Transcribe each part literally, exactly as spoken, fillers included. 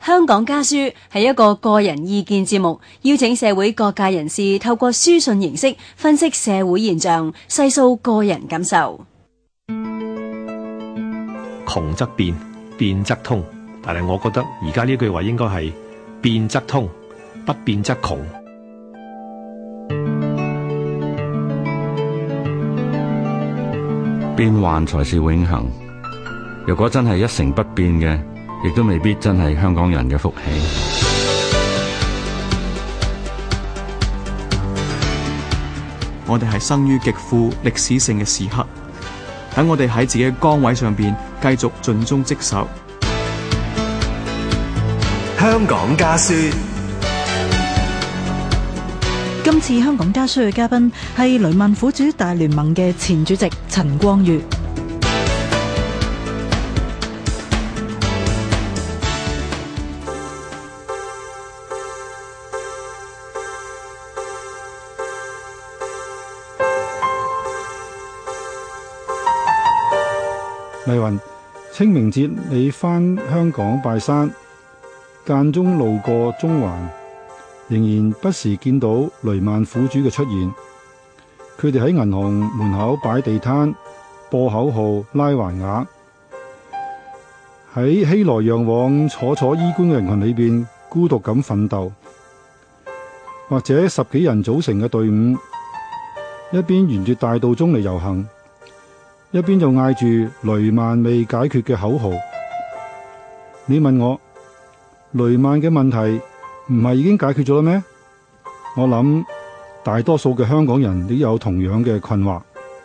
香港家書係一個個人意見節目，邀請社會各界人士透過書信形式分析社會現象，細數個人感受。 窮則變，變則通，但係我覺得而家呢句話應該係變則通，不變則窮。 變幻才是永恆。如果真係一成不變嘅，亦都未必真係香港人嘅福氣。 我哋係生於極富歷史性嘅時刻，等我哋喺自己嘅崗位上邊繼續盡忠職守。 香港家書。 今次香港家書嘅嘉賓係雷曼苦主大聯盟嘅前主席陳光裕。 麗雲，清明節你返香港拜山，間中路過中環，仍然不時見到雷曼苦主嘅出現。佢哋喺銀行門口擺地攤、播口號、拉橫額，喺熙來攘往、楚楚衣冠嘅人群裏邊孤獨咁奮鬥，或者十幾人組成嘅隊伍，一邊沿住大道中嚟遊行，一邊就嗌住雷曼未解決嘅口號。你問我，雷曼嘅問題唔係已經解決咗啦咩？我諗大多數嘅香港人都有同樣嘅困惑。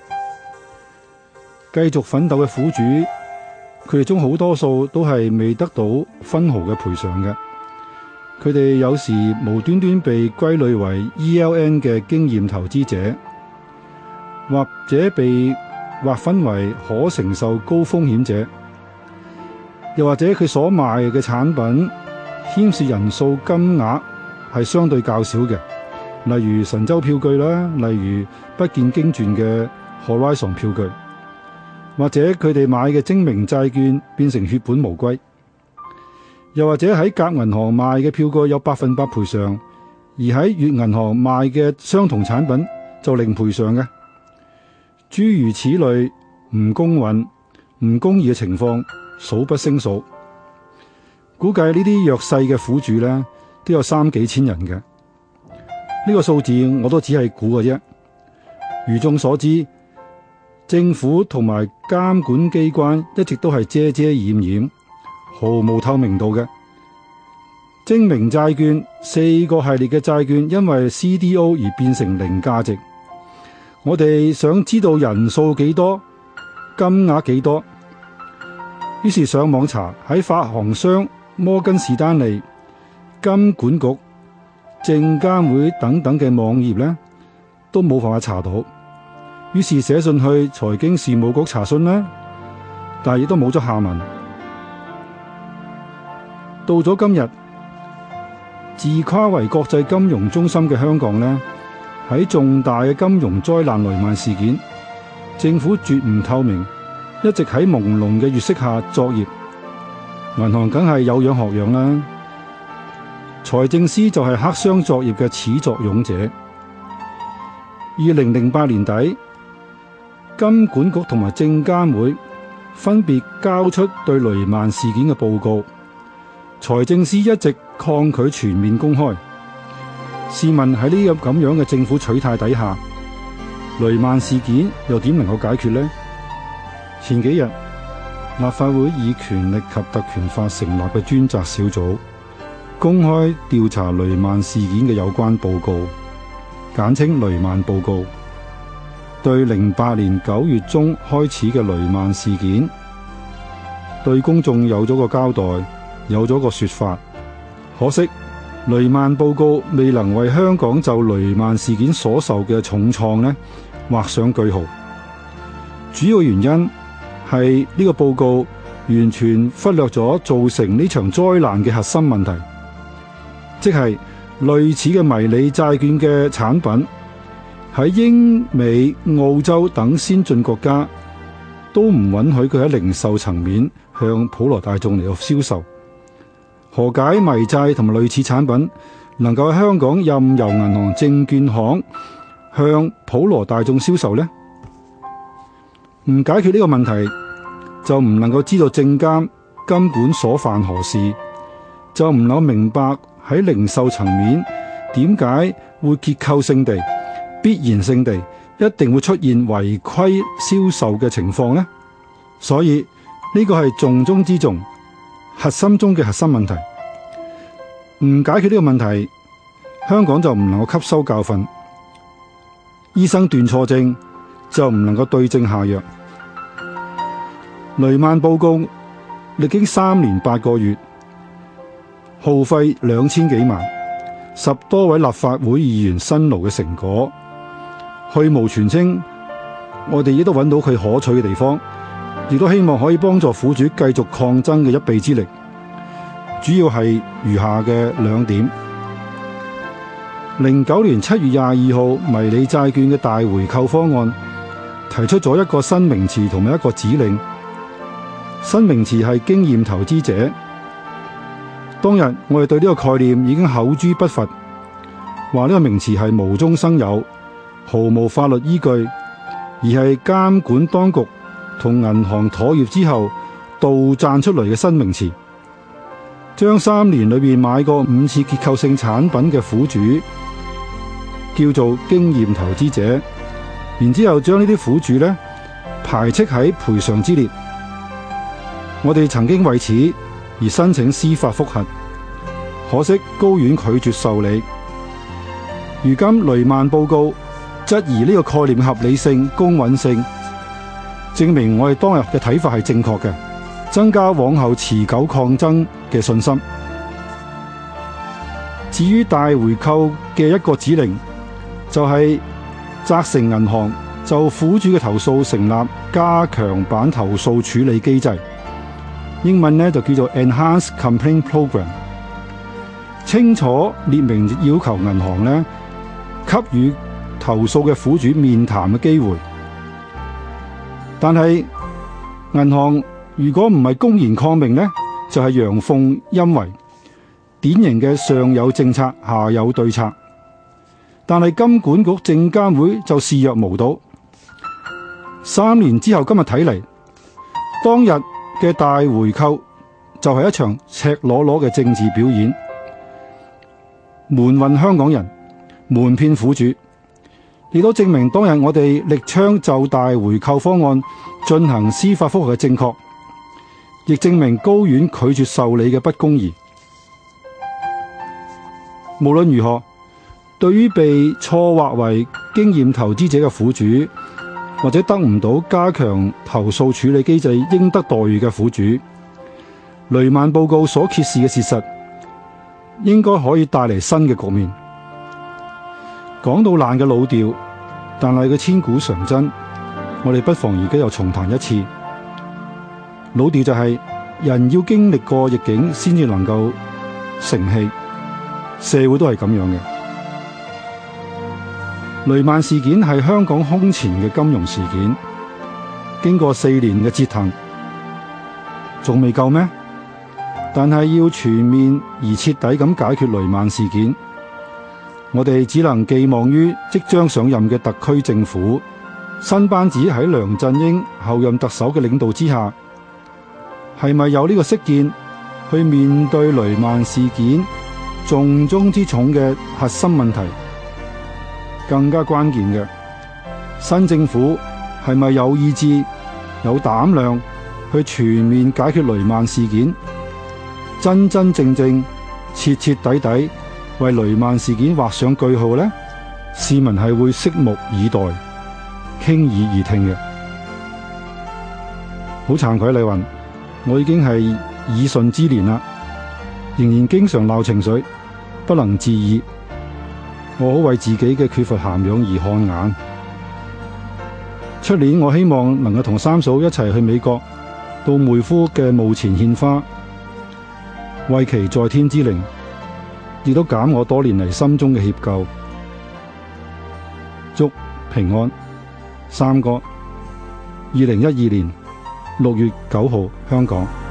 繼續奮鬥嘅苦主，佢哋中好多數都係未得到分毫嘅賠償嘅。佢哋有時無端端被歸類為 E L N 嘅經驗投資者，或者被劃分為可承受高風險者，又或者佢所賣嘅產品牽涉人數金額係相對較少嘅，例如神州票據啦，例如不見經傳嘅 Horizon 票據，或者佢哋買嘅精明債券變成血本無歸，又或者喺甲銀行賣嘅票據有百分百賠償，而喺乙銀行賣嘅相同產品就零賠償嘅。諸如此類唔公允、唔公義嘅情況數不勝數，估計呢啲弱勢嘅苦主呢都有三幾千人嘅。呢、這個數字我都只係估嘅啫。如眾所知，政府同埋監管機關一直都係遮遮掩掩，毫無透明度嘅。精明債券四個系列嘅債券因為 C D O 而變成零價值。我哋想知道人數幾多、金額幾多，於是上網查，喺發行商摩根士丹利、金管局、證監會等等嘅網頁呢，都冇辦法查到。於是寫信去財經事務局查詢啦，但係亦都冇咗下文。到咗今日，自誇為國際金融中心嘅香港呢，喺重大嘅金融災難雷曼事件，政府絕唔透明，一直喺朦朧嘅月色下作業。銀行梗係有樣學樣啦，財政司就係黑箱作業嘅始作俑者。二零零八年底，金管局同埋證監會分別交出對雷曼事件嘅報告，財政司一直抗拒全面公開。試問喺呢個咁樣嘅政府取態底下，雷曼事件又點能夠解決呢？前幾日，立法會以權力及特權法成立嘅專責小組公開調查雷曼事件嘅有關報告，簡稱雷曼報告，對零八年九月中開始嘅雷曼事件，對公眾有咗個交代，有咗個說法。可惜雷曼報告未能為香港就雷曼事件所受嘅重創呢畫上句號。主要原因係呢個報告完全忽略咗造成呢場災難嘅核心問題，即係類似嘅迷你債券嘅產品喺英美澳洲等先進國家都唔允許佢喺零售層面向普羅大眾嚟到銷售。 何解迷債同埋類似產品能夠喺香港任由銀行、證券行向普羅大眾銷售呢？唔解決呢個問題，就唔能夠知道證監金管所犯何事，就唔能夠明白喺零售層面點解會結構性地、必然性地一定會出現違規銷售嘅情況呢？所以呢個係重中之重、核心中嘅核心問題。唔解決呢個問題，香港就唔能夠吸收教訓，醫生斷錯症就唔能夠對症下藥。雷曼報告歷經三年八個月，耗費兩千幾萬，十多位立法會議員辛勞嘅成果，去蕪存菁，我哋亦都揾到佢可取嘅地方，亦都希望可以幫助苦主繼續抗爭嘅一臂之力。主要係如下嘅兩點：零九年七月廿二號迷你債券嘅大回購方案提出咗一個新名詞同埋一個指令。新名詞係經驗投資者。當日我哋對呢個概念已經口誅筆伐，話呢個名詞係無中生有，毫無法律依據，而係監管當局同銀行妥協之後杜撰出嚟嘅新名詞，將三年裏面買過五次結構性產品嘅苦主叫做經驗投資者，然之後將呢啲苦主呢排斥喺賠償之列。我哋曾經為此而申請司法覆核，可惜高院拒絕受理。如今雷曼報告質疑呢個概念嘅合理性、公允性，證明我哋當日嘅睇法係正確嘅，增加往後持久抗爭嘅信心。至於大回購嘅一個指令，就係責成銀行就苦主嘅投訴成立加強版投訴處理機制。英文呢就叫做 Enhanced Complaint Program， 清楚列明要求銀行呢給予投訴嘅苦主面談嘅機會。但係銀行如果唔係公然抗命呢，就係陽奉陰違，典型嘅上有政策下有對策。但係金管局證監會就視若無睹。三年之後今日睇嚟，當日嘅大回購就係一場赤裸裸嘅政治表演，瞞混香港人，瞞騙苦主，亦都證明當日我哋力倡就大回購方案進行司法覆核嘅正確，亦證明高院拒絕受理嘅不公義。無論如何，對於被錯劃為經驗投資者嘅苦主，或者得唔到加強投訴處理機制應得待遇嘅苦主，雷曼報告所揭示嘅事實應該可以帶嚟新嘅局面。講到爛嘅老調，但係佢千古常真，我哋不妨而家又重彈一次。老調就係人要經歷過逆境先至能夠成器，社會都係咁樣嘅。雷曼事件係香港空前嘅金融事件，經過四年嘅折騰，仲未夠咩？但係要全面而徹底咁解決雷曼事件，我哋只能寄望於即將上任嘅特區政府，新班子喺梁振英後任特首嘅領導之下，係咪有呢個識見去面對雷曼事件重中之重嘅核心問題？更加關鍵嘅，新政府係咪有意志、有膽量去全面解決雷曼事件，真真正正、徹徹底底為雷曼事件畫上句號呢？市民係會拭目以待、傾耳而聽嘅。好慚愧，麗雲，我已經係耳順之年啦，仍然經常鬧情緒，不能自已。我好為自己嘅缺乏涵養而汗顏。出年我希望能夠同三嫂一齊去美國，到妹夫嘅墓前獻花，為其在天之靈，亦都減我多年嚟心中嘅歉疚。祝平安，三哥。二零一二年六月九號，香港。